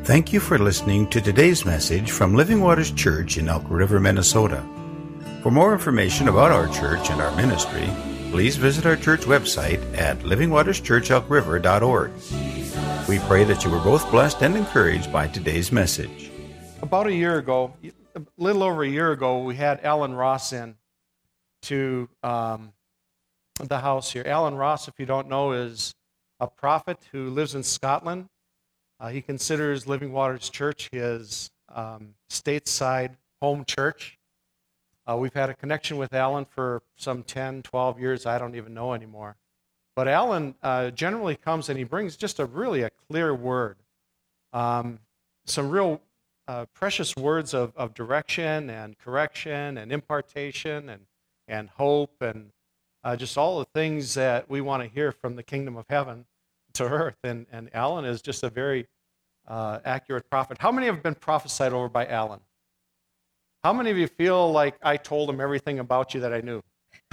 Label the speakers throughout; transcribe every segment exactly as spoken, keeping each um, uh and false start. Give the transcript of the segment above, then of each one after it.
Speaker 1: Thank you for listening to today's message from Living Waters Church in Elk River, Minnesota. For more information about our church and our ministry, please visit our church website at living waters church elk river dot org. We pray that you were both blessed and encouraged by today's message.
Speaker 2: About a year ago, a little over a year ago, we had Alan Ross in to um, the house here. Alan Ross, if you don't know, is a prophet who lives in Scotland. Uh, he considers Living Waters Church his um, stateside home church. Uh, we've had a connection with Alan for some ten, twelve years. I don't even know anymore. But Alan uh, generally comes and he brings just a really a clear word. Um, some real uh, precious words of, of direction and correction and impartation and, and hope and uh, just all the things that we want to hear from the kingdom of heaven to earth. And, and Alan is just a very uh, accurate prophet. How many have been prophesied over by Alan? How many of you feel like I told him everything about you that I knew?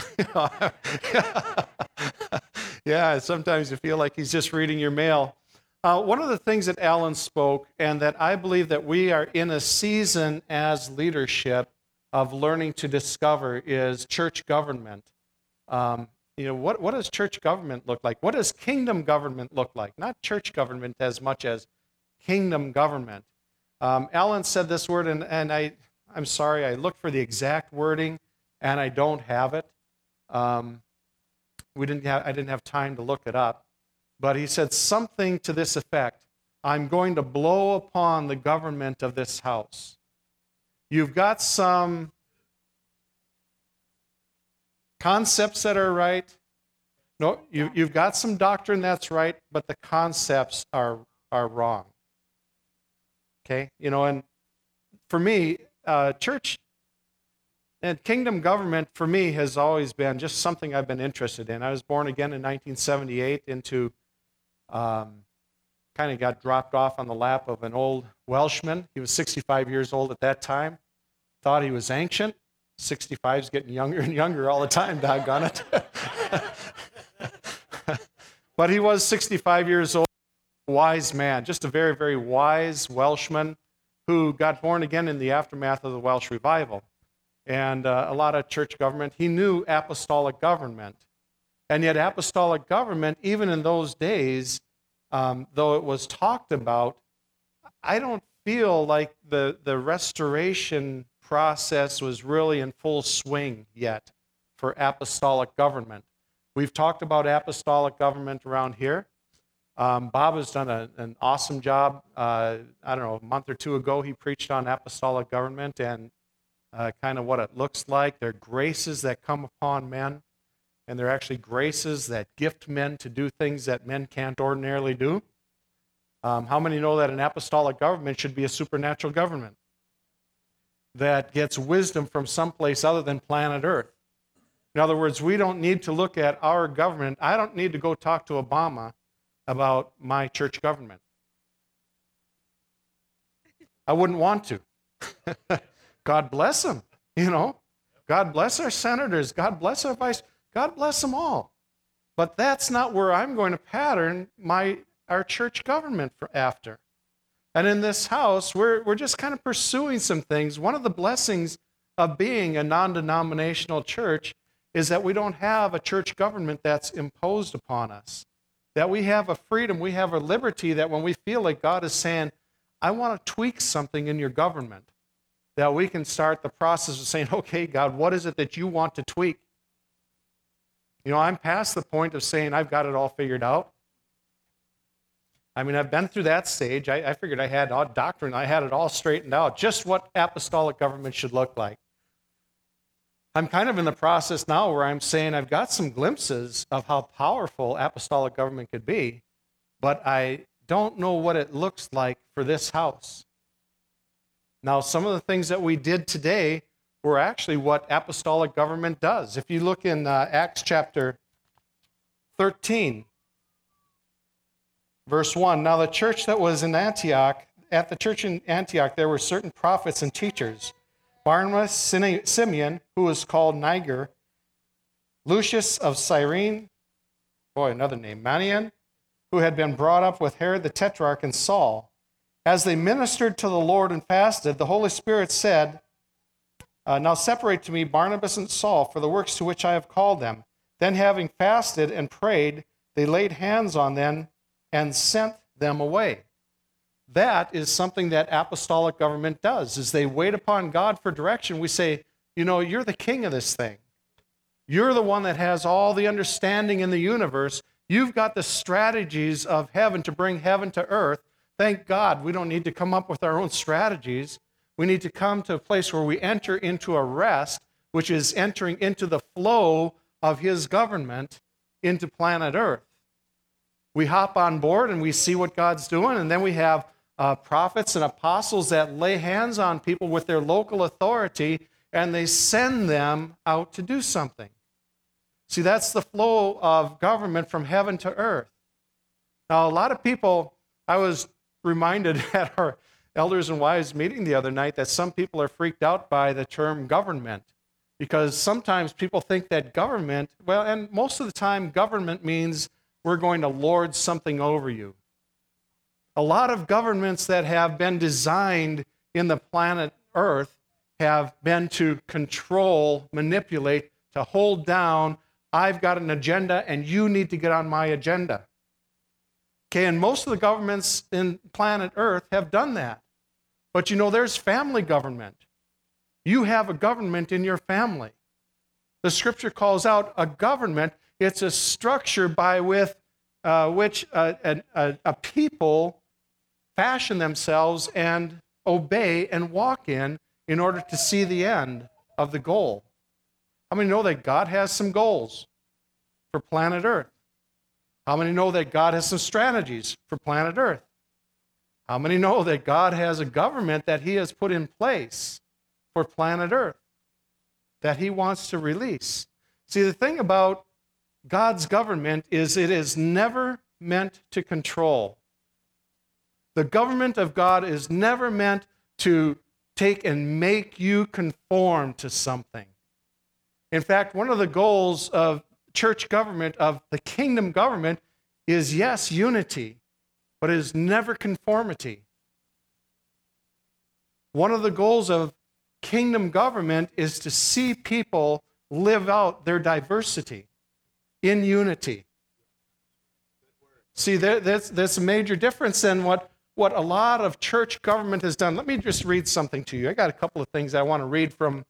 Speaker 2: Yeah, sometimes you feel like he's just reading your mail. Uh, one of the things that Alan spoke, and that I believe that we are in a season as leadership of learning to discover, is church government. Um, you know, what, what does church government look like? What does kingdom government look like? Not church government as much as kingdom government. Um, Alan said this word, and, and I, I'm sorry, I looked for the exact wording, and I don't have it. Um, we didn't have, I didn't have time to look it up. But he said something to this effect: I'm going to blow upon the government of this house. You've got some concepts that are right. No, you, you've got some doctrine that's right, but the concepts are are wrong. Okay? You know, and for me, uh, church and kingdom government for me has always been just something I've been interested in. I was born again in nineteen seventy-eight into, um, kind of got dropped off on the lap of an old Welshman. He was sixty-five years old at that time. Thought he was ancient. sixty-five is getting younger and younger all the time, doggone it. But he was sixty-five years old, wise man, just a very, very wise Welshman who got born again in the aftermath of the Welsh revival. And uh, a lot of church government. He knew apostolic government. And yet apostolic government, even in those days, um, though it was talked about, I don't feel like the, the restoration process was really in full swing yet for apostolic government. We've talked about apostolic government around here. Um, Bob has done a, an awesome job. Uh, I don't know, a month or two ago, he preached on apostolic government and uh, kind of what it looks like. They're graces that come upon men, and they're actually graces that gift men to do things that men can't ordinarily do. Um, how many know that an apostolic government should be a supernatural government that gets wisdom from someplace other than planet Earth? In other words, we don't need to look at our government. I don't need to go talk to Obama about my church government. I wouldn't want to. God bless them, you know. God bless our senators. God bless our vice. God bless them all. But that's not where I'm going to pattern my our church government for after. And in this house, we're we're just kind of pursuing some things. One of the blessings of being a non-denominational church is that we don't have a church government that's imposed upon us. That we have a freedom, we have a liberty that when we feel like God is saying, I want to tweak something in your government, that we can start the process of saying, okay, God, what is it that you want to tweak? You know, I'm past the point of saying I've got it all figured out. I mean, I've been through that stage. I, I figured I had all doctrine. I had it all straightened out, just what apostolic government should look like. I'm kind of in the process now where I'm saying I've got some glimpses of how powerful apostolic government could be, but I don't know what it looks like for this house. Now, some of the things that we did today were actually what apostolic government does. If you look in uh, Acts chapter thirteen, verse one, now the church that was in Antioch, at the church in Antioch, there were certain prophets and teachers. Barnabas, Simeon, who was called Niger, Lucius of Cyrene, boy, another name, Manaen, who had been brought up with Herod the Tetrarch and Saul. As they ministered to the Lord and fasted, the Holy Spirit said, uh, now separate to me Barnabas and Saul for the works to which I have called them. Then having fasted and prayed, they laid hands on them and sent them away. That is something that apostolic government does, is they wait upon God for direction. We say, you know, you're the king of this thing. You're the one that has all the understanding in the universe. You've got the strategies of heaven to bring heaven to earth. Thank God we don't need to come up with our own strategies. We need to come to a place where we enter into a rest, which is entering into the flow of his government into planet Earth. We hop on board and we see what God's doing, and then we have uh, prophets and apostles that lay hands on people with their local authority, and they send them out to do something. See, that's the flow of government from heaven to earth. Now, a lot of people, I was reminded at our Elders and Wives meeting the other night that some people are freaked out by the term government, because sometimes people think that government, well, and most of the time government means we're going to lord something over you. A lot of governments that have been designed in the planet Earth have been to control, manipulate, to hold down, I've got an agenda and you need to get on my agenda. Okay, and most of the governments in planet Earth have done that. But you know, there's family government. You have a government in your family. The scripture calls out a government. It's a structure by with, uh, which a, a, a people fashion themselves and obey and walk in in order to see the end of the goal. How many know that God has some goals for planet Earth? How many know that God has some strategies for planet Earth? How many know that God has a government that he has put in place for planet Earth that he wants to release? See, the thing about God's government is it is never meant to control. The government of God is never meant to take and make you conform to something. In fact, one of the goals of church government, of the kingdom government, is yes, unity, but it is never conformity. One of the goals of kingdom government is to see people live out their diversity in unity. See, there, that's, that's a major difference than what, what a lot of church government has done. Let me just read something to you. I got a couple of things I want to read from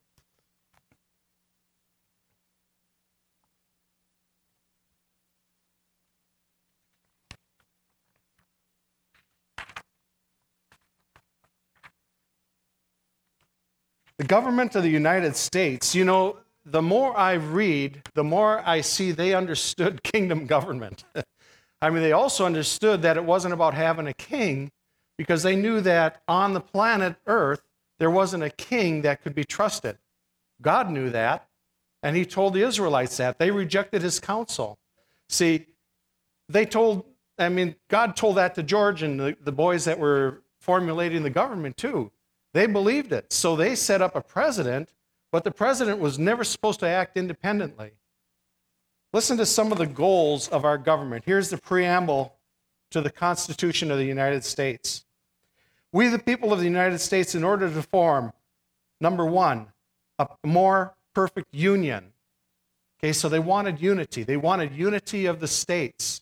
Speaker 2: the government of the United States. You know, the more I read, the more I see they understood kingdom government. I mean, they also understood that it wasn't about having a king, because they knew that on the planet Earth, there wasn't a king that could be trusted. God knew that, and he told the Israelites that. They rejected his counsel. See, they told, I mean, God told that to George and the, the boys that were formulating the government too. They believed it. So they set up a president, but the president was never supposed to act independently. Listen to some of the goals of our government. Here's the preamble to the Constitution of the United States. We, the people of the United States, in order to form, number one, a more perfect union. Okay, so they wanted unity. They wanted unity of the states.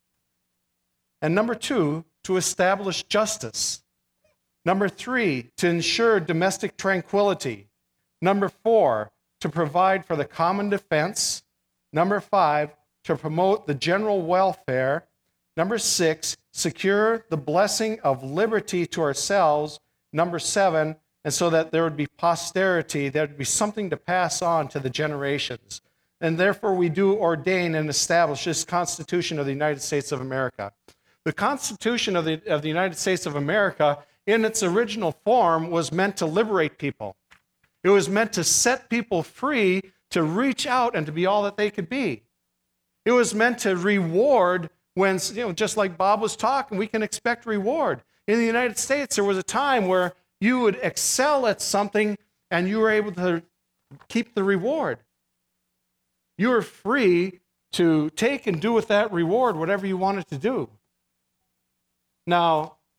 Speaker 2: And number two, to establish justice. Number three, to ensure domestic tranquility. Number four, to provide for the common defense. Number five, to promote the general welfare. Number six, secure the blessing of liberty to ourselves. Number seven, and so that there would be posterity, there would be something to pass on to the generations. And therefore we do ordain and establish this Constitution of the United States of America. The Constitution of the, of the United States of America, in its original form, was meant to liberate people. It was meant to set people free to reach out and to be all that they could be. It was meant to reward when, you know, just like Bob was talking, we can expect reward. In the United States, there was a time where you would excel at something and you were able to keep the reward. You were free to take and do with that reward whatever you wanted to do. Now,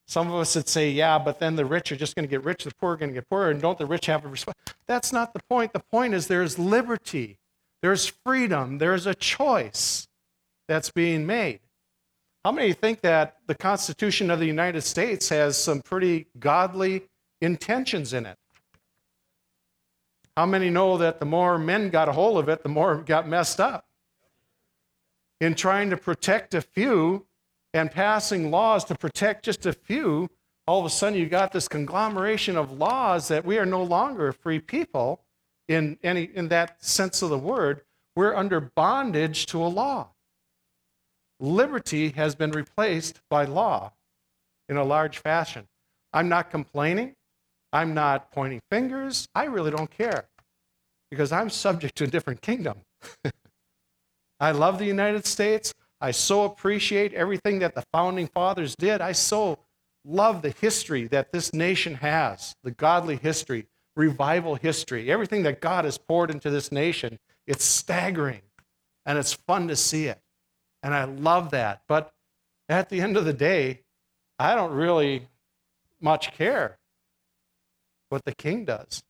Speaker 2: Some of us would say, yeah, but then the rich are just going to get rich, the poor are going to get poorer, and don't the rich have a response? That's not the point. The point is there's liberty, there's freedom, there's a choice that's being made. How many think that the Constitution of the United States has some pretty godly intentions in it? How many know that the more men got a hold of it, the more it got messed up? In trying to protect a few and passing laws to protect just a few, all of a sudden you got this conglomeration of laws that we are no longer a free people in any in that sense of the word. We're under bondage to a law. Liberty has been replaced by law in a large fashion. I'm not complaining. I'm not pointing fingers. I really don't care because I'm subject to a different kingdom. I love the United States. I so appreciate everything that the founding fathers did. I so love the history that this nation has, the godly history, revival history, everything that God has poured into this nation. It's staggering, and it's fun to see it. And I love that. But at the end of the day, I don't really much care what the king does.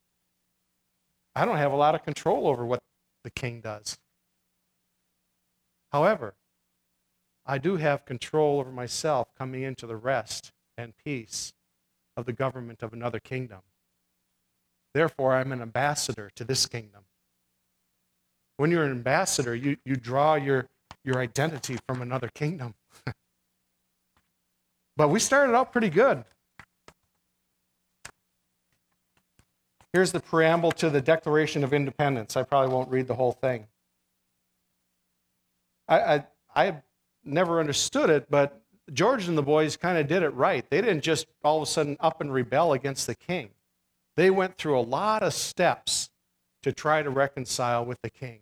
Speaker 2: I don't have a lot of control over what the king does. However, I do have control over myself coming into the rest and peace of the government of another kingdom. Therefore, I'm an ambassador to this kingdom. When you're an ambassador, you, you draw your, your identity from another kingdom. But we started out pretty good. Here's the preamble to the Declaration of Independence. I probably won't read the whole thing. I, I, I never understood it, but George and the boys kind of did it right. They didn't just all of a sudden up and rebel against the king. They went through a lot of steps to try to reconcile with the king.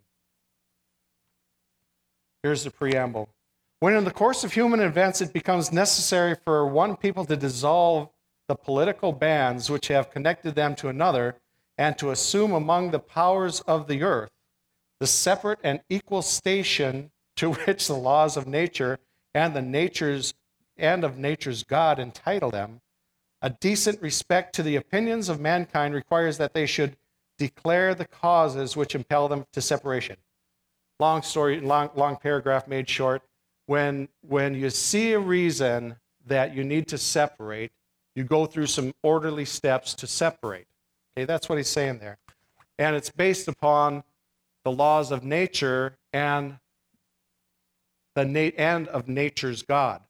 Speaker 2: Here's the preamble. When in the course of human events it becomes necessary for one people to dissolve the political bands which have connected them to another, and to assume among the powers of the earth the separate and equal station to which the laws of nature and the nature's and of nature's God entitle them, a decent respect to the opinions of mankind requires that they should declare the causes which impel them to separation. Long story, long, long paragraph made short. When, when you see a reason that you need to separate, you go through some orderly steps to separate. Okay, that's what he's saying there. And it's based upon the laws of nature and the na- and of nature's God.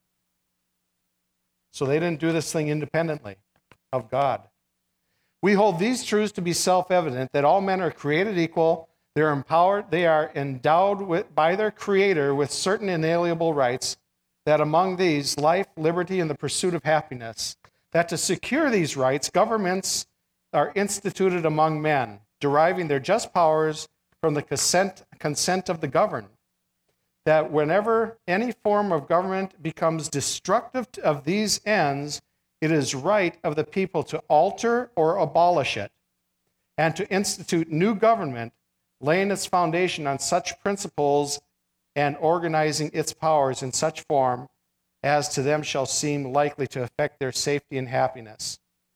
Speaker 2: So they didn't do this thing independently of God. We hold these truths to be self-evident, that all men are created equal, they are empowered, they are endowed with, by their Creator with certain inalienable rights, that among these, life, liberty, and the pursuit of happiness, that to secure these rights, governments are instituted among men, deriving their just powers from the consent, consent of the governed, that whenever any form of government becomes destructive of these ends, it is right of the people to alter or abolish it, and to institute new government, laying its foundation on such principles and organizing its powers in such form as to them shall seem likely to affect their safety and happiness.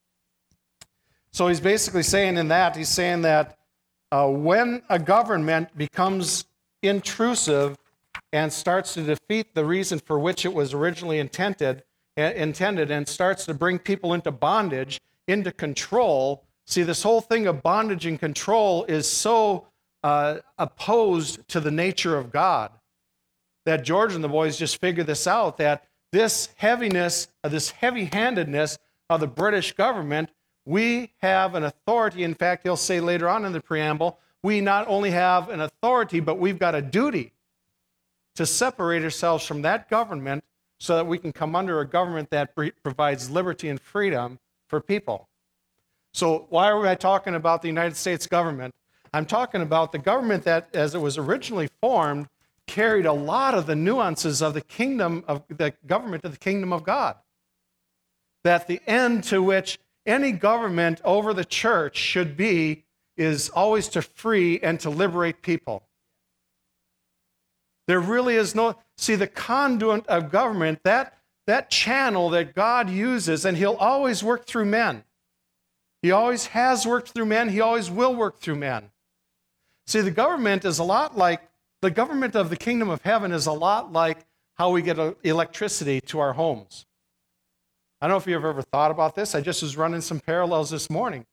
Speaker 2: So he's basically saying in that, he's saying that uh, when a government becomes intrusive and starts to defeat the reason for which it was originally intended, intended and starts to bring people into bondage, into control. See, this whole thing of bondage and control is so uh, opposed to the nature of God that George and the boys just figured this out, that this heaviness, uh, this heavy-handedness of the British government, we have an authority. In fact, he'll say later on in the preamble, we not only have an authority, but we've got a duty to separate ourselves from that government so that we can come under a government that provides liberty and freedom for people. So why are we talking about the United States government? I'm talking about the government that, as it was originally formed, carried a lot of the nuances of the kingdom of the government of the kingdom of God. That the end to which any government over the church should be is always to free and to liberate people. There really is no, see, the conduit of government, that that channel that God uses, and he'll always work through men. He always has worked through men. He always will work through men. See, the government is a lot like, the government of the kingdom of heaven is a lot like how we get electricity to our homes. I don't know if you've ever thought about this. I just was running some parallels this morning.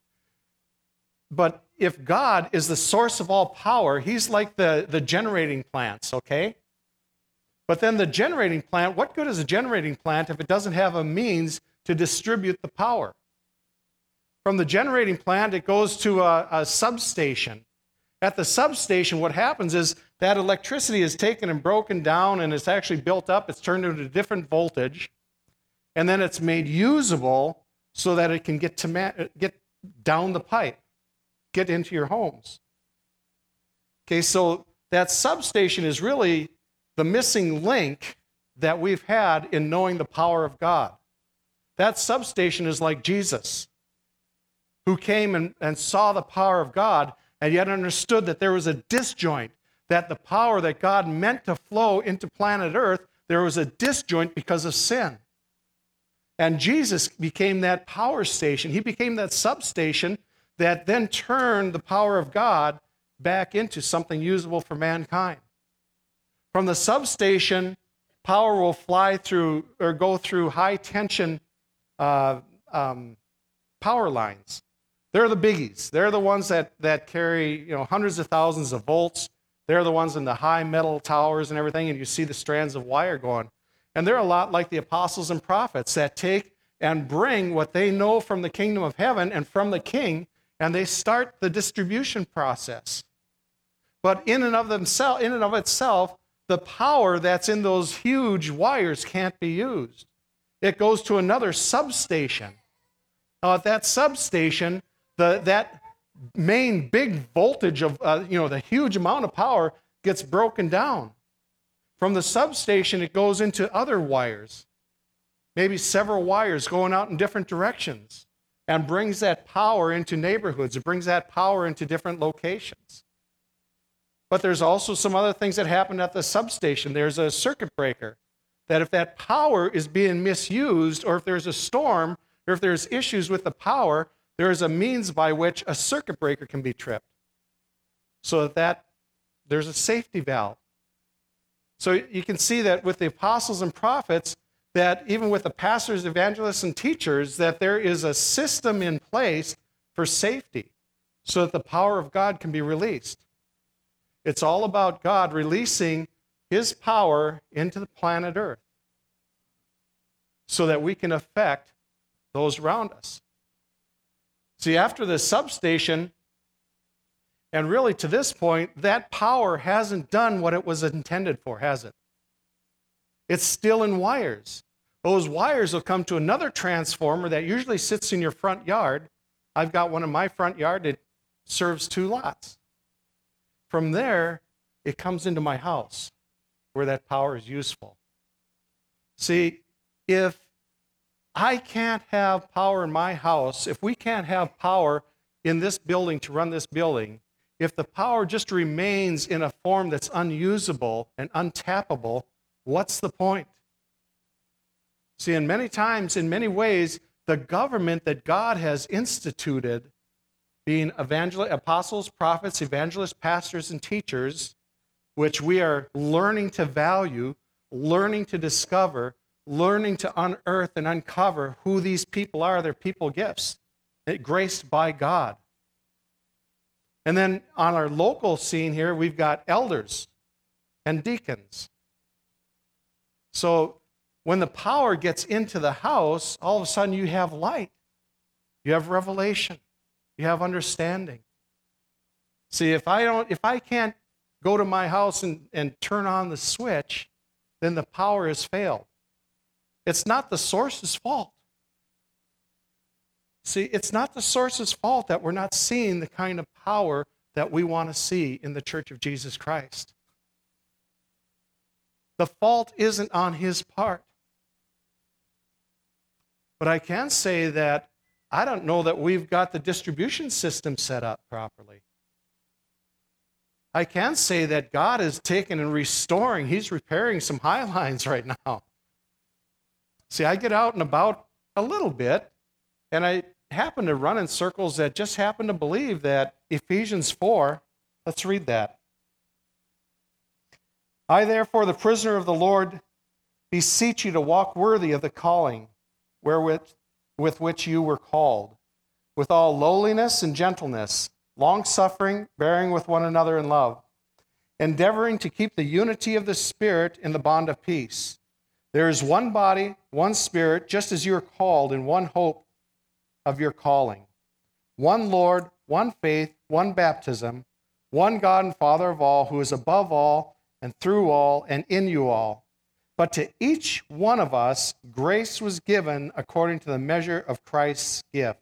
Speaker 2: But if God is the source of all power, he's like the, the generating plants, okay? But then the generating plant, what good is a generating plant if it doesn't have a means to distribute the power? From the generating plant, it goes to a, a substation. At the substation, what happens is that electricity is taken and broken down, and it's actually built up. It's turned into a different voltage, and then it's made usable so that it can get to ma- get down the pipe, get into your homes. Okay, so that substation is really the missing link that we've had in knowing the power of God. That substation is like Jesus, who came and, and saw the power of God, and yet understood that there was a disjoint, that the power that God meant to flow into planet Earth, there was a disjoint because of sin. And Jesus became that power station. He became that substation that then turned the power of God back into something usable for mankind. From the substation, power will fly through or go through high tension uh, um, power lines. They're the biggies. They're the ones that, that carry, you know, hundreds of thousands of volts. They're the ones in the high metal towers and everything, and you see the strands of wire going. And they're a lot like the apostles and prophets that take and bring what they know from the kingdom of heaven and from the king, and they start the distribution process. But in and of themselves, in and of itself, the power that's in those huge wires can't be used. It goes to another substation. Now, at that substation, the that main big voltage of, uh, you know, the huge amount of power gets broken down. From the substation, it goes into other wires, maybe several wires going out in different directions, and brings that power into neighborhoods. It brings that power into different locations. But there's also some other things that happen at the substation. There's a circuit breaker, that if that power is being misused, or if there's a storm, or if there's issues with the power, there is a means by which a circuit breaker can be tripped, so that, that there's a safety valve. So you can see that with the apostles and prophets, that even with the pastors, evangelists, and teachers, that there is a system in place for safety so that the power of God can be released. It's all about God releasing his power into the planet Earth so that we can affect those around us. See, after the substation, and really to this point, that power hasn't done what it was intended for, has it? It's still in wires. Those wires will come to another transformer that usually sits in your front yard. I've got one in my front yard that serves two lots. From there, it comes into my house where that power is useful. See, if I can't have power in my house, if we can't have power in this building to run this building, if the power just remains in a form that's unusable and untappable, what's the point? See, and many times, in many ways, the government that God has instituted, being evangel- apostles, prophets, evangelists, pastors, and teachers, which we are learning to value, learning to discover, learning to unearth and uncover who these people are, their people gifts, graced by God. And then on our local scene here, we've got elders and deacons. So when the power gets into the house, all of a sudden you have light. You have revelation. You have understanding. See, if I don't, if I can't go to my house and, and turn on the switch, then the power has failed. It's not the source's fault. See, it's not the source's fault that we're not seeing the kind of power that we want to see in the Church of Jesus Christ. The fault isn't on his part. But I can say that I don't know that we've got the distribution system set up properly. I can say that God is taking and restoring, he's repairing some high lines right now. See, I get out and about a little bit, and I happen to run in circles that just happen to believe that Ephesians four, let's read that. I, therefore, the prisoner of the Lord, beseech you to walk worthy of the calling wherewith with which you were called, with all lowliness and gentleness, long-suffering, bearing with one another in love, endeavoring to keep the unity of the Spirit in the bond of peace. There is one body, one Spirit, just as you are called in one hope of your calling. One Lord, one faith, one baptism, one God and Father of all, who is above all and through all and in you all. But to each one of us, grace was given according to the measure of Christ's gift.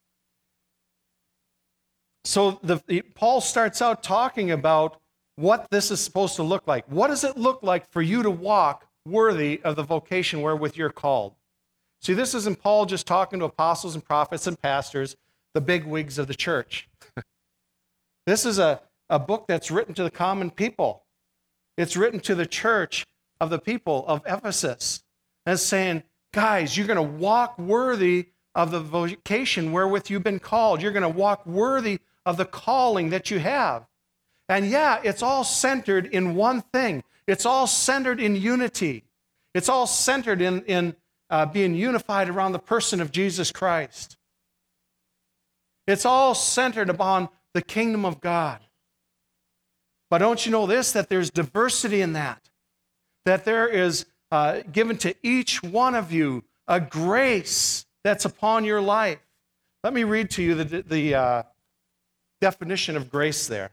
Speaker 2: So the, the, Paul starts out talking about what this is supposed to look like. What does it look like for you to walk worthy of the vocation wherewith you're called? See, this isn't Paul just talking to apostles and prophets and pastors, the big wigs of the church. This is a, a book that's written to the common people. It's written to the church of the people of Ephesus. And it's saying, guys, you're going to walk worthy of the vocation wherewith you've been called. You're going to walk worthy of the calling that you have. And yeah, it's all centered in one thing. It's all centered in unity. It's all centered in, in uh, being unified around the person of Jesus Christ. It's all centered upon the kingdom of God. But don't you know this, that there's diversity in that? That there is uh, given to each one of you a grace that's upon your life. Let me read to you the, the uh, definition of grace there.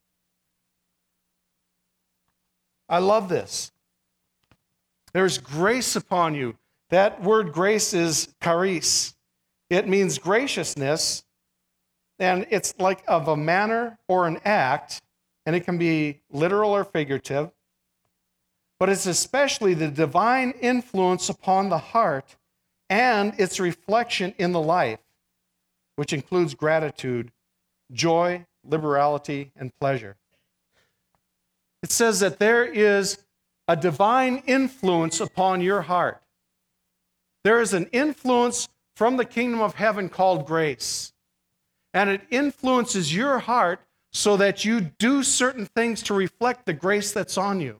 Speaker 2: I love this. There's grace upon you. That word grace is charis. It means graciousness, and it's like of a manner or an act, and it can be literal or figurative, but it's especially the divine influence upon the heart and its reflection in the life, which includes gratitude, joy, liberality, and pleasure. It says that there is a divine influence upon your heart. There is an influence from the kingdom of heaven called grace. And it influences your heart so that you do certain things to reflect the grace that's on you.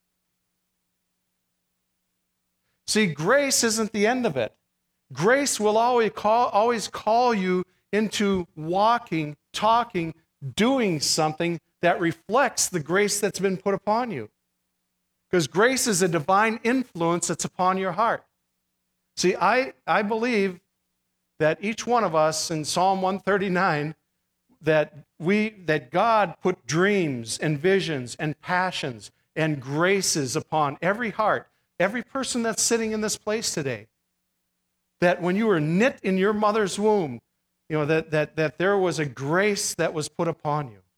Speaker 2: See, grace isn't the end of it. Grace will always call, always call you into walking, talking, doing something that reflects the grace that's been put upon you. Because grace is a divine influence that's upon your heart. See, I, I believe that each one of us in Psalm one thirty-nine, that we that God put dreams and visions and passions and graces upon every heart, every person that's sitting in this place today. That when you were knit in your mother's womb, you know, that, that, that there was a grace that was put upon you.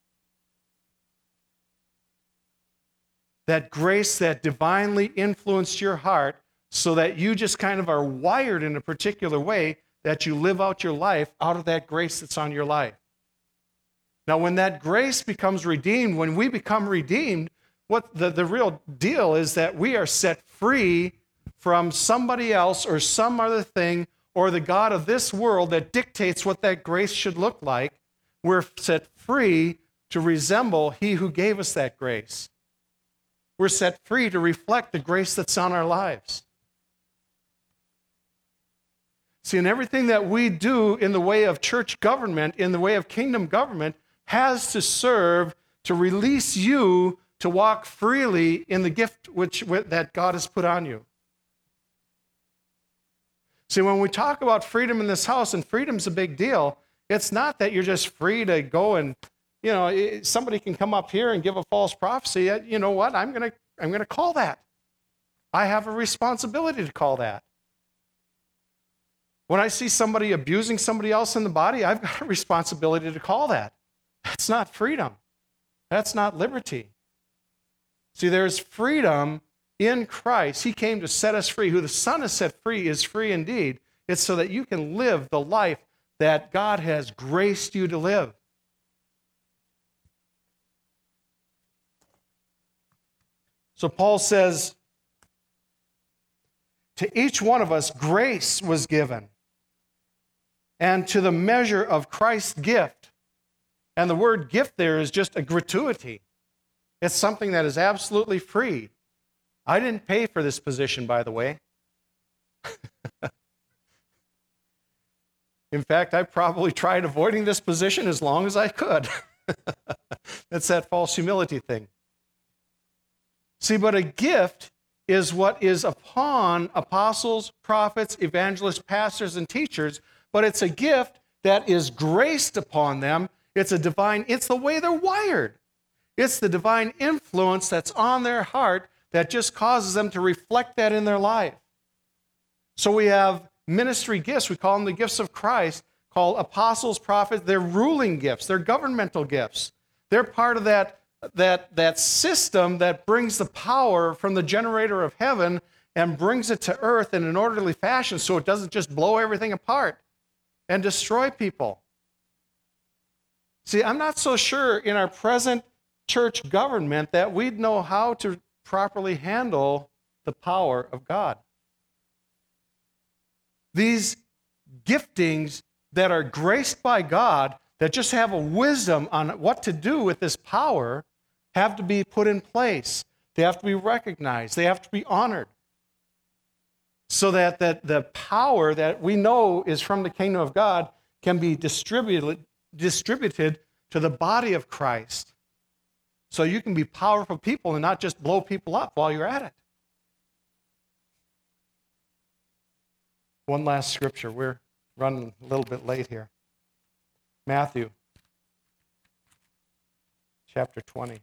Speaker 2: That grace that divinely influenced your heart so that you just kind of are wired in a particular way that you live out your life out of that grace that's on your life. Now, when that grace becomes redeemed, when we become redeemed, what the, the real deal is that we are set free from somebody else or some other thing or the god of this world that dictates what that grace should look like. We're set free to resemble he who gave us that grace. We're set free to reflect the grace that's on our lives. See, and everything that we do in the way of church government, in the way of kingdom government, has to serve to release you to walk freely in the gift which that God has put on you. See, when we talk about freedom in this house, and freedom's a big deal, it's not that you're just free to go and, you know, somebody can come up here and give a false prophecy. You know what? I'm going to I'm going to call that. I have a responsibility to call that. When I see somebody abusing somebody else in the body, I've got a responsibility to call that. That's not freedom. That's not liberty. See, there's freedom in Christ. He came to set us free. Who the Son has set free is free indeed. It's so that you can live the life that God has graced you to live. So Paul says, To each one of us, grace was given. And to the measure of Christ's gift. And the word gift there is just a gratuity. It's something that is absolutely free. I didn't pay for this position, by the way. In fact, I probably tried avoiding this position as long as I could. That's that false humility thing. See, but a gift is what is upon apostles, prophets, evangelists, pastors, and teachers, but it's a gift that is graced upon them. It's a divine, it's the way they're wired. It's the divine influence that's on their heart that just causes them to reflect that in their life. So we have ministry gifts. We call them the gifts of Christ, called apostles, prophets. They're ruling gifts. They're governmental gifts. They're part of that, that, that system that brings the power from the generator of heaven and brings it to earth in an orderly fashion so it doesn't just blow everything apart and destroy people. See, I'm not so sure in our present church government that we'd know how to properly handle the power of God. These giftings that are graced by God, that just have a wisdom on what to do with this power, have to be put in place. They have to be recognized. They have to be honored. So that, that the power that we know is from the kingdom of God can be distributed, distributed to the body of Christ. So you can be powerful people and not just blow people up while you're at it. One last scripture. We're running a little bit late here. Matthew chapter twenty.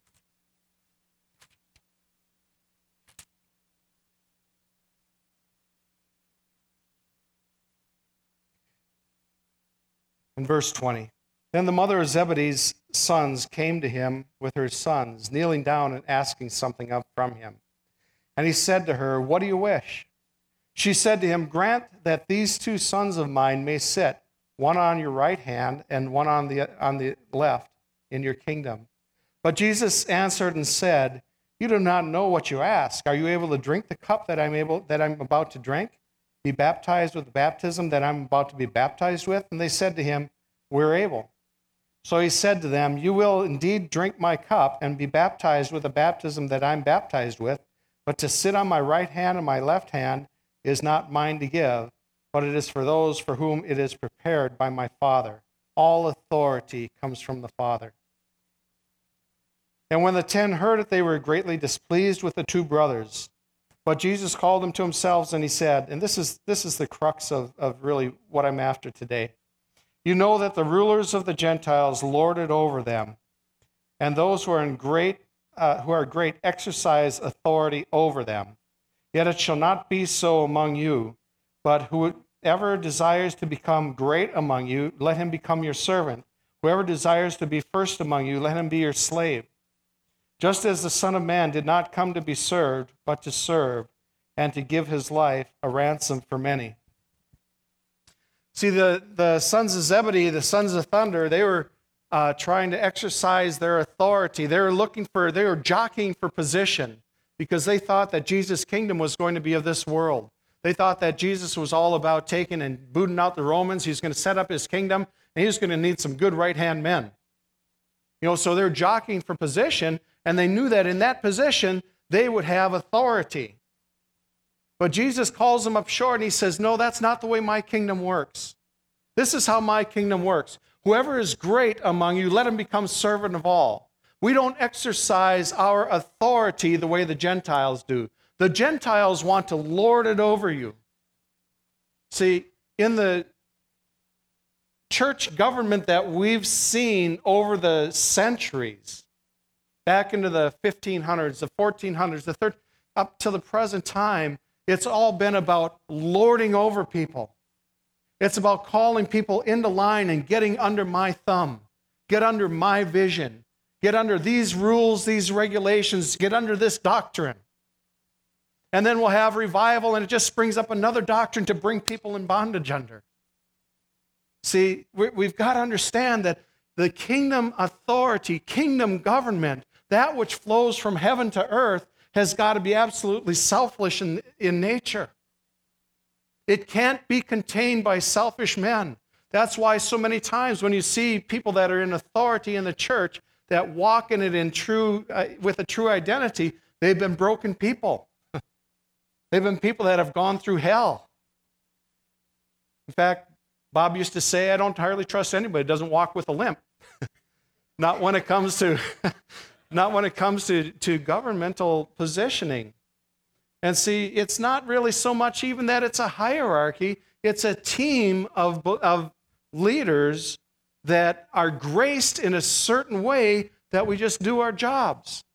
Speaker 2: In verse twenty. Then the mother of Zebedee's sons came to him with her sons, kneeling down and asking something up from him. And he said to her, "What do you wish?" She said to him, "Grant that these two sons of mine may sit, one on your right hand and one on the, on the left, in your kingdom." But Jesus answered and said, "You do not know what you ask. Are you able to drink the cup that I'm able that I'm about to drink? Be baptized with the baptism that I'm about to be baptized with?" And they said to him, "We're able." So he said to them, "You will indeed drink my cup and be baptized with the baptism that I'm baptized with, but to sit on my right hand and my left hand is not mine to give, but it is for those for whom it is prepared by my Father. All authority comes from the Father." And when the ten heard it, they were greatly displeased with the two brothers. But Jesus called them to himself, and he said, and this is this is the crux of, of really what I'm after today. "You know that the rulers of the Gentiles lord it over them, and those who are in great uh, who are great exercise authority over them. Yet it shall not be so among you, but whoever desires to become great among you, let him become your servant. Whoever desires to be first among you, let him be your slave. Just as the Son of Man did not come to be served, but to serve, and to give his life a ransom for many." See, the, the sons of Zebedee, the sons of thunder, they were uh, trying to exercise their authority. They were looking for, they were jockeying for position because they thought that Jesus' kingdom was going to be of this world. They thought that Jesus was all about taking and booting out the Romans. He was going to set up his kingdom, and he was going to need some good right-hand men. You know, so they're jockeying for position, and they knew that in that position, they would have authority. But Jesus calls them up short, and he says, "No, that's not the way my kingdom works. This is how my kingdom works. Whoever is great among you, let him become servant of all." We don't exercise our authority the way the Gentiles do. The Gentiles want to lord it over you. See, in the church government that we've seen over the centuries, back into the fifteen hundreds, the fourteen hundreds, the third, up to the present time, it's all been about lording over people. It's about calling people into line and getting under my thumb, get under my vision, get under these rules, these regulations, get under this doctrine. And then we'll have revival, and it just springs up another doctrine to bring people in bondage under. See, we've got to understand that the kingdom authority, kingdom government, that which flows from heaven to earth, has got to be absolutely selfish in, in nature. It can't be contained by selfish men. That's why so many times when you see people that are in authority in the church that walk in it in true, uh, with a true identity, they've been broken people. They've been people that have gone through hell. In fact, Bob used to say, I don't hardly trust anybody that doesn't walk with a limp. Not when it comes to, not when it comes to, to governmental positioning. And see, it's not really so much even that it's a hierarchy, it's a team of, of leaders that are graced in a certain way that we just do our jobs.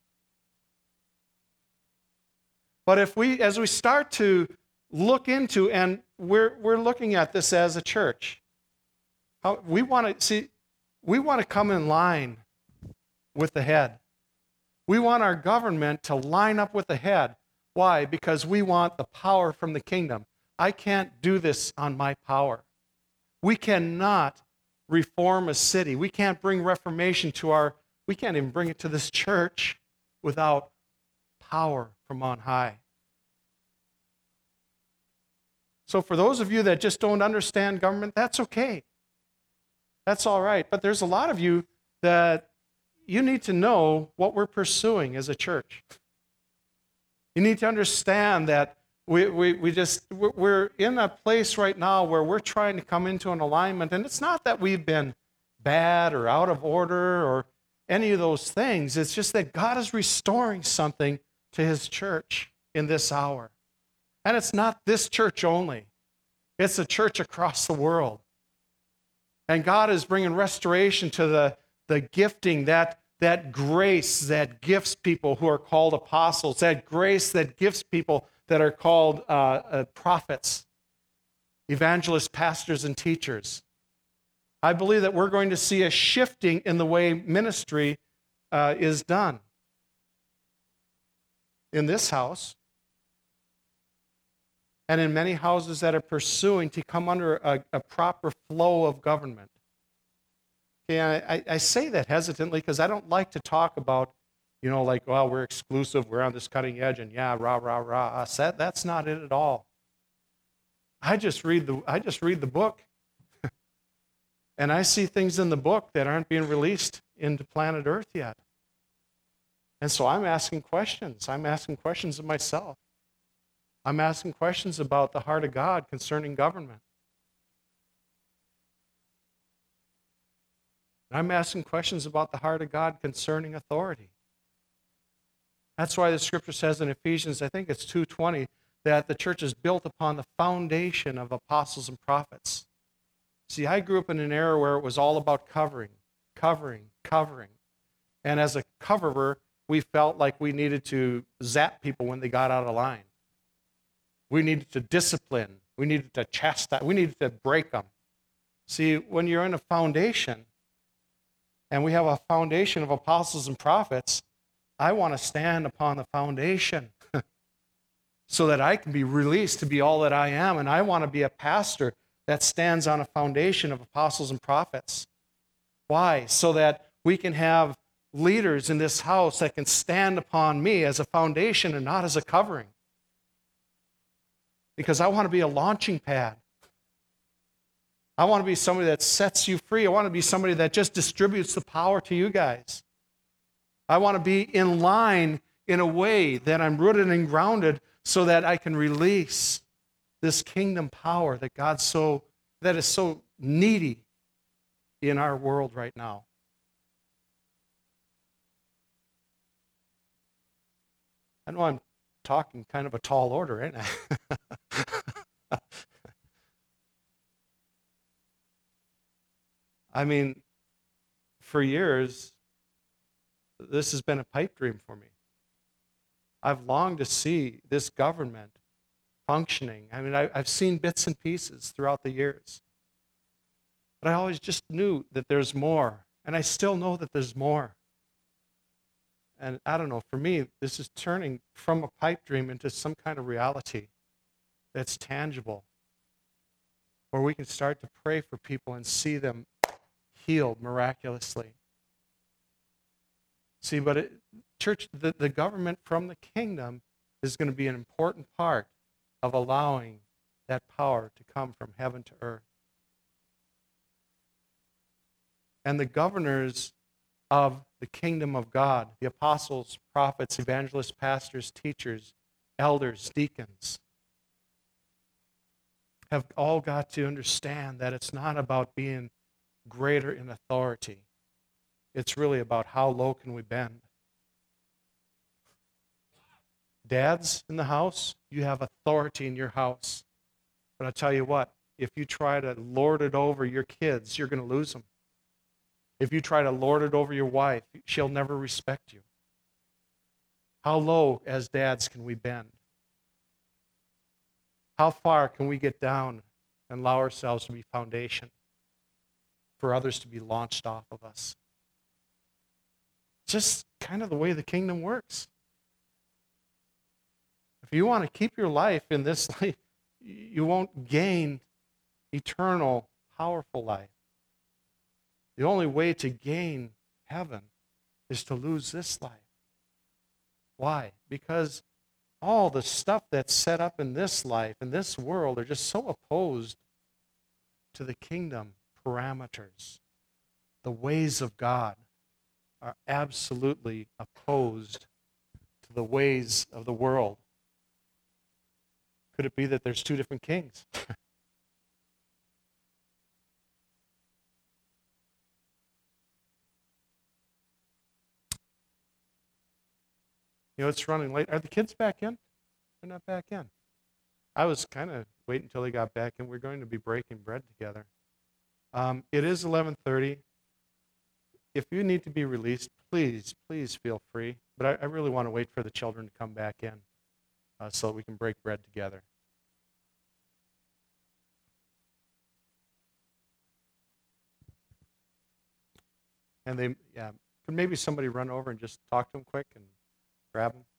Speaker 2: But if we, as we start to look into, and we're we're looking at this as a church, how we want to see, we want to come in line with the head. We want our government to line up with the head. Why? Because we want the power from the kingdom. I can't do this on my power. We cannot reform a city. We can't bring reformation to our, we can't even bring it to this church without power from on high. So for those of you that just don't understand government, that's okay. That's all right. But there's a lot of you that you need to know what we're pursuing as a church. You need to understand that we, we, we just, we're in a place right now where we're trying to come into an alignment, and it's not that we've been bad or out of order or any of those things. It's just that God is restoring something to his church in this hour. And it's not this church only. It's a church across the world. And God is bringing restoration to the, the gifting, that, that grace that gifts people who are called apostles, that grace that gifts people that are called uh, uh, prophets, evangelists, pastors, and teachers. I believe that we're going to see a shifting in the way ministry uh, is done in this house and in many houses that are pursuing to come under a, a proper flow of government. Okay, I, I say that hesitantly because I don't like to talk about, you know, like, well, we're exclusive, we're on this cutting edge, and yeah, rah, rah, rah. Us. That, that's not it at all. I just read the, I just read the book, and I see things in the book that aren't being released into planet Earth yet. And so I'm asking questions. I'm asking questions of myself. I'm asking questions about the heart of God concerning government. I'm asking questions about the heart of God concerning authority. That's why the scripture says in Ephesians, I think it's two twenty, that the church is built upon the foundation of apostles and prophets. See, I grew up in an era where it was all about covering, covering, covering. And as a coverer, we felt like we needed to zap people when they got out of line. We needed to discipline. We needed to chastise. We needed to break them. See, when you're in a foundation, and we have a foundation of apostles and prophets, I want to stand upon the foundation so that I can be released to be all that I am. And I want to be a pastor that stands on a foundation of apostles and prophets. Why? So that we can have leaders in this house that can stand upon me as a foundation and not as a covering. Because I want to be a launching pad. I want to be somebody that sets you free. I want to be somebody that just distributes the power to you guys. I want to be in line in a way that I'm rooted and grounded so that I can release this kingdom power that God's so, that is so needy in our world right now. I know I'm talking kind of a tall order, ain't I? I mean, for years, this has been a pipe dream for me. I've longed to see this government functioning. I mean, I, I've seen bits and pieces throughout the years. But I always just knew that there's more. And I still know that there's more. And I don't know, for me, this is turning from a pipe dream into some kind of reality that's tangible, where we can start to pray for people and see them healed miraculously. See, but it, church, the, the government from the kingdom is going to be an important part of allowing that power to come from heaven to earth. And the governors of the kingdom of God, the apostles, prophets, evangelists, pastors, teachers, elders, deacons, have all got to understand that it's not about being greater in authority. It's really about how low can we bend. Dads in the house, you have authority in your house. But I'll tell you what, if you try to lord it over your kids, you're going to lose them. If you try to lord it over your wife, she'll never respect you. How low as dads can we bend? How far can we get down and allow ourselves to be foundation for others to be launched off of us? Just kind of the way the kingdom works. If you want to keep your life in this life, you won't gain eternal, powerful life. The only way to gain heaven is to lose this life. Why? Because all the stuff that's set up in this life, in this world, are just so opposed to the kingdom parameters. The ways of God are absolutely opposed to the ways of the world. Could it be that there's two different kings? You know, it's running late. Are the kids back in? They're not back in. I was kind of waiting until they got back in. We're going to be breaking bread together. Um, it is eleven thirty. If you need to be released, please, please feel free. But I, I really want to wait for the children to come back in uh, so we can break bread together. And they, yeah, could maybe somebody run over and just talk to them quick and grab them?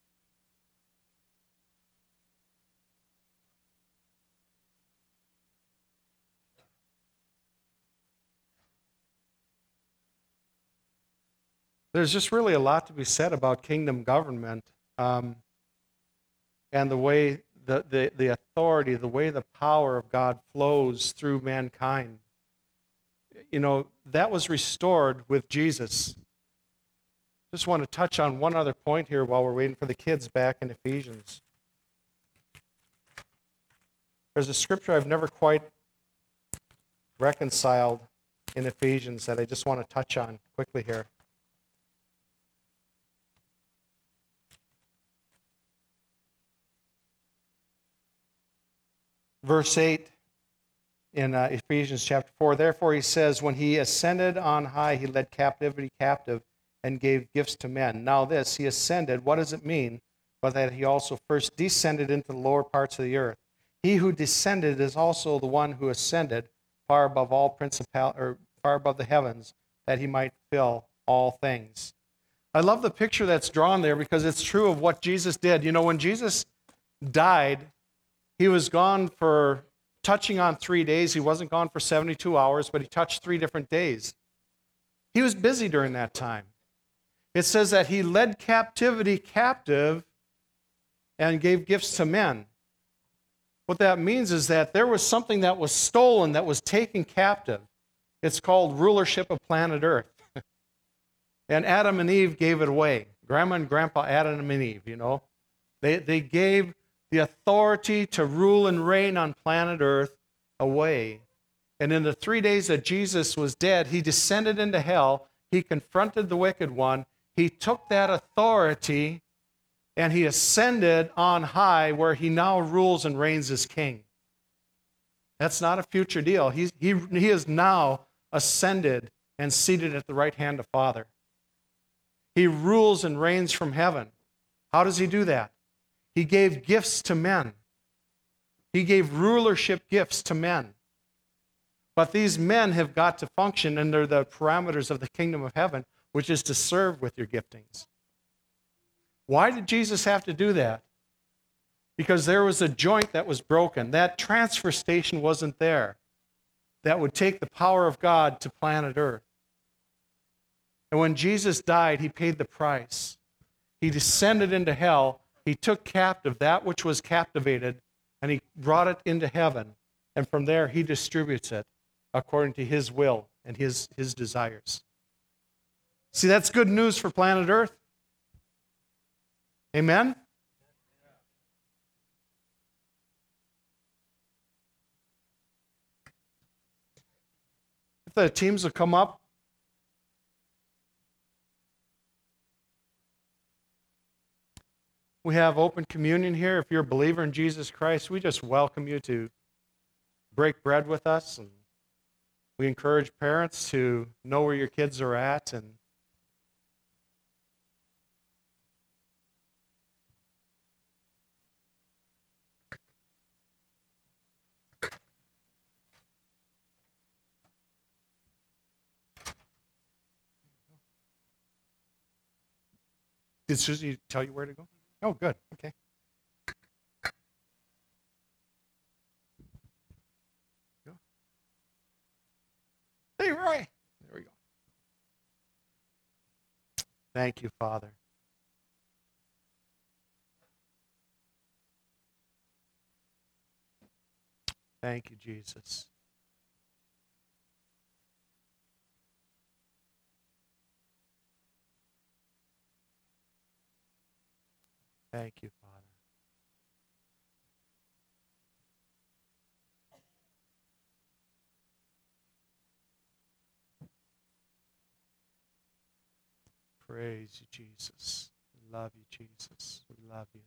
Speaker 2: There's just really a lot to be said about kingdom government um, and the way the, the, the authority, the way the power of God flows through mankind. You know, that was restored with Jesus. Just want to touch on one other point here while we're waiting for the kids back in Ephesians. There's a scripture I've never quite reconciled in Ephesians that I just want to touch on quickly here. Verse eight in uh, Ephesians chapter four, therefore he says, when he ascended on high, he led captivity captive and gave gifts to men. Now this, he ascended, what does it mean? But that he also first descended into the lower parts of the earth. He who descended is also the one who ascended far above all principal, or far above the heavens, that he might fill all things. I love the picture that's drawn there because it's true of what Jesus did. You know, when Jesus died, he was gone for touching on three days. He wasn't gone for seventy-two hours, but he touched three different days. He was busy during that time. It says that he led captivity captive and gave gifts to men. What that means is that there was something that was stolen, that was taken captive. It's called rulership of planet Earth. And Adam and Eve gave it away. Grandma and Grandpa Adam and Eve, you know. They, they gave the authority to rule and reign on planet Earth away. And in the three days that Jesus was dead, he descended into hell. He confronted the wicked one. He took that authority and he ascended on high where he now rules and reigns as king. That's not a future deal. He's, he, he is now ascended and seated at the right hand of Father. He rules and reigns from heaven. How does he do that? He gave gifts to men. He gave rulership gifts to men. But these men have got to function under the parameters of the kingdom of heaven, which is to serve with your giftings. Why did Jesus have to do that? Because there was a joint that was broken. That transfer station wasn't there that would take the power of God to planet Earth. And when Jesus died, he paid the price. He descended into hell. He took captive that which was captivated, and he brought it into heaven, and from there he distributes it according to his will and his, his desires. See, that's good news for planet Earth. Amen? If the teams will come up. We have open communion here. If you're a believer in Jesus Christ, we just welcome you to break bread with us. And we encourage parents to know where your kids are at. And did Susie tell you where to go? Oh, good. Okay. Go. Hey, Roy. There we go. Thank you, Father. Thank you, Jesus. Thank you, Father. Praise you, Jesus. We love you, Jesus. We love you.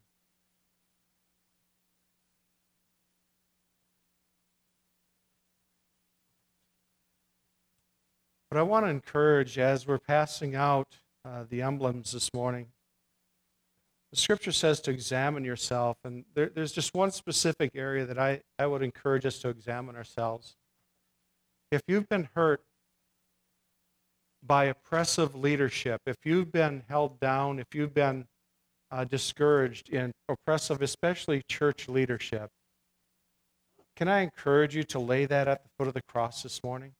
Speaker 2: But I want to encourage, as we're passing out uh, the emblems this morning, the Scripture says to examine yourself, and there, there's just one specific area that I, I would encourage us to examine ourselves. If you've been hurt by oppressive leadership, if you've been held down, if you've been uh, discouraged in oppressive, especially church leadership, can I encourage you to lay that at the foot of the cross this morning?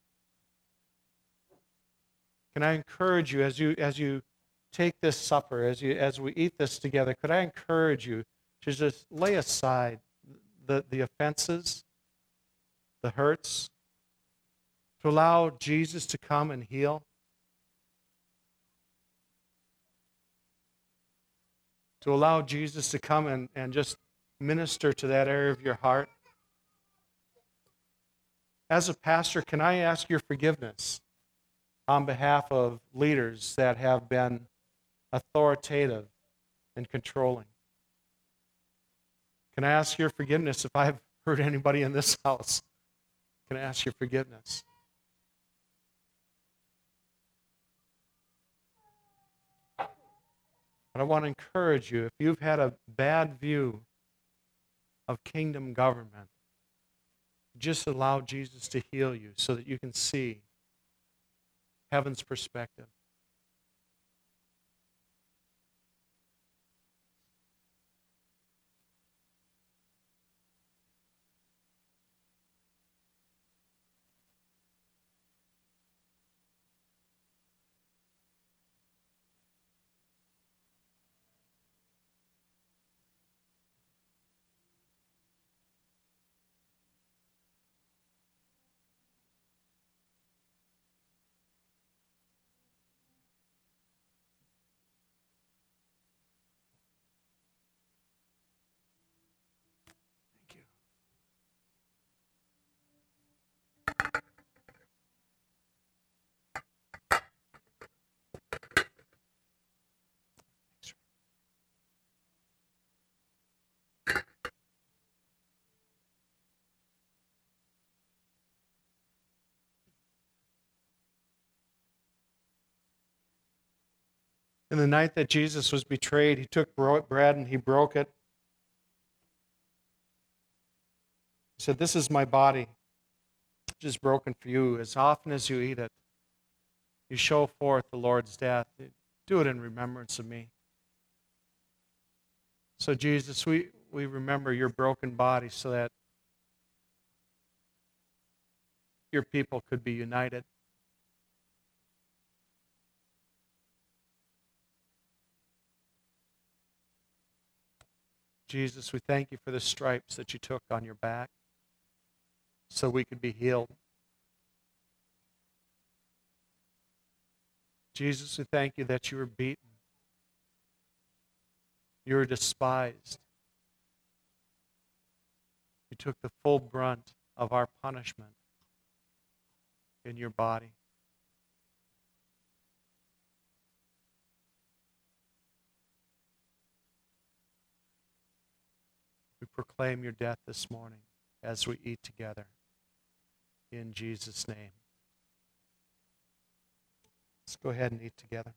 Speaker 2: Can I encourage you as you as you take this supper, as you as we eat this together, could I encourage you to just lay aside the, the offenses, the hurts, to allow Jesus to come and heal? To allow Jesus to come and, and just minister to that area of your heart? As a pastor, can I ask your forgiveness on behalf of leaders that have been authoritative and controlling? Can I ask your forgiveness if I've hurt anybody in this house? Can I ask your forgiveness? But I want to encourage you, if you've had a bad view of kingdom government, just allow Jesus to heal you so that you can see heaven's perspective. Thank you. In the night that Jesus was betrayed, he took bread and he broke it. He said, "This is my body, which is broken for you. As often as you eat it, you show forth the Lord's death. Do it in remembrance of me." So Jesus, we, we remember your broken body so that your people could be united. Jesus, we thank you for the stripes that you took on your back so we could be healed. Jesus, we thank you that you were beaten. You were despised. You took the full brunt of our punishment in your body. We proclaim your death this morning as we eat together. In Jesus' name. Let's go ahead and eat together.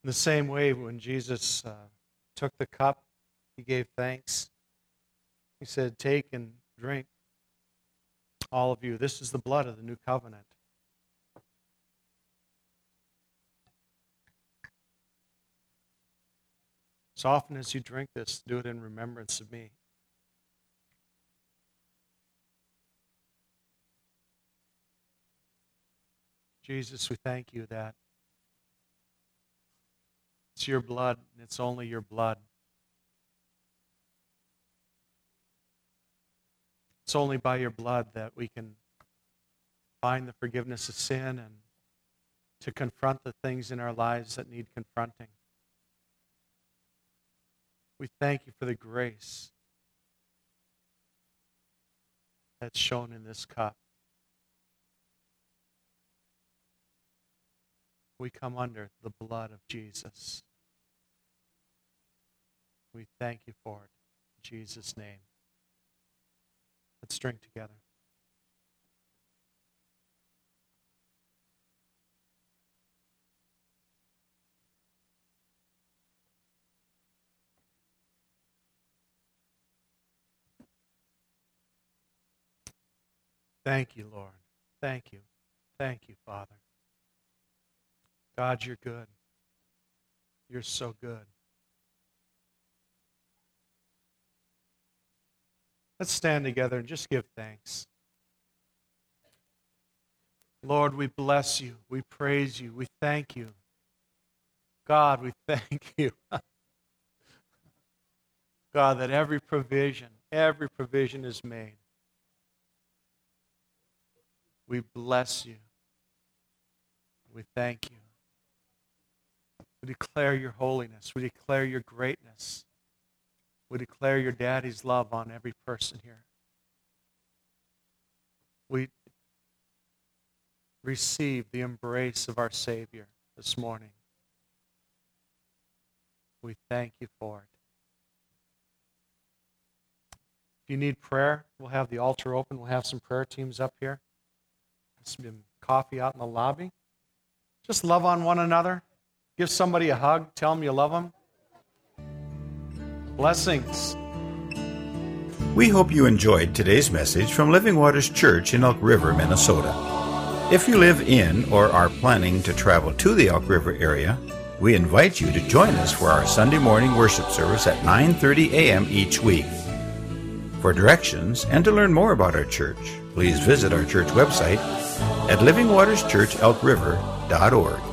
Speaker 2: In the same way, when Jesus uh, took the cup, he gave thanks. He said, "Take and drink, all of you. This is the blood of the new covenant." As often as you drink this, do it in remembrance of me. Jesus, we thank you that it's your blood, and it's only your blood. It's only by your blood that we can find the forgiveness of sin and to confront the things in our lives that need confronting. We thank you for the grace that's shown in this cup. We come under the blood of Jesus. We thank you for it. In Jesus' name. Let's drink together. Thank you, Lord. Thank you. Thank you, Father. God, you're good. You're so good. Let's stand together and just give thanks. Lord, we bless you. We praise you. We thank you. God, we thank you. God, that every provision, every provision is made. We bless you. We thank you. We declare your holiness. We declare your greatness. We declare your daddy's love on every person here. We receive the embrace of our Savior this morning. We thank you for it. If you need prayer, we'll have the altar open. We'll have some prayer teams up here. Some coffee out in the lobby. Just love on one another. Give somebody a hug. Tell them you love them. Blessings.
Speaker 1: We hope you enjoyed today's message from Living Waters Church in Elk River, Minnesota. If you live in or are planning to travel to the Elk River area, we invite you to join us for our Sunday morning worship service at nine thirty a.m. each week. For directions and to learn more about our church, please visit our church website at living waters church elk river dot org.